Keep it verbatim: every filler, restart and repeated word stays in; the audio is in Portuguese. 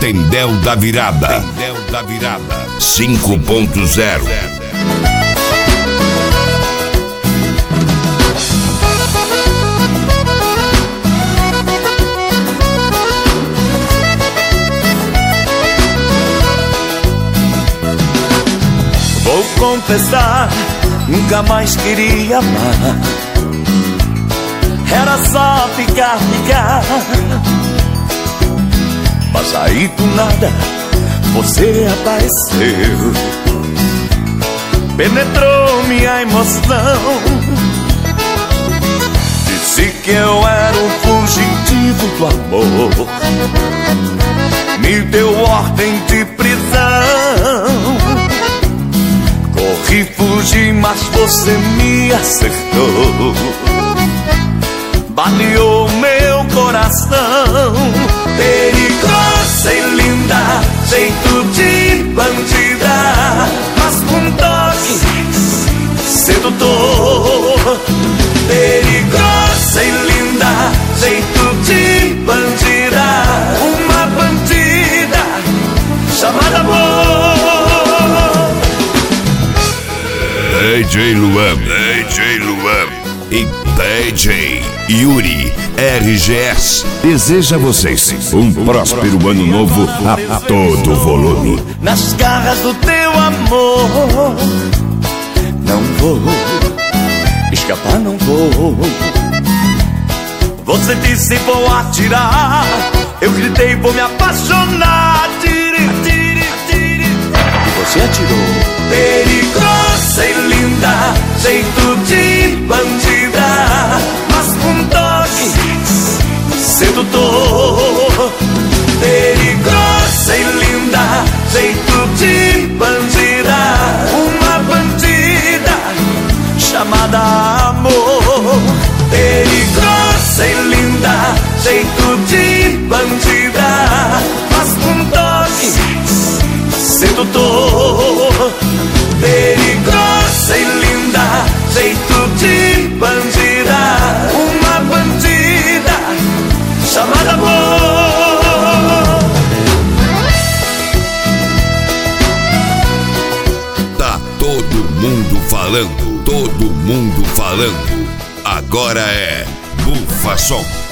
Tendel da Virada. Tendel da Virada cinco ponto zero. Vou confessar, nunca mais queria amar. Era só ficar, ficar. Mas aí do nada você apareceu, penetrou minha emoção, disse que eu era um fugitivo do amor, me deu ordem de prisão. Corri, fugi, mas você me acertou, baleou meu coração. Perigosa e linda, jeito de bandida, mas com toque sedutor. Perigosa e linda, jeito de bandida, uma bandida chamada amor. D J Luan, D J Luan e D J Yuri R G S deseja a vocês um próspero ano novo a todo volume. Nas garras do teu amor, não vou escapar, não vou. Você disse vou atirar, eu gritei vou me apaixonar. Tire, tire, tire. E você atirou. Perigosa e linda, jeito de bandida, mas com toque sedutor. Perigosa e linda, jeito de bandida, uma bandida chamada amor. Perigosa e linda, jeito de bandida, mas com toque sedutor. Perigosa e linda, jeito de bandida, uma bandida chamada amor. Tá todo mundo falando, todo mundo falando. Agora é Bufa Som.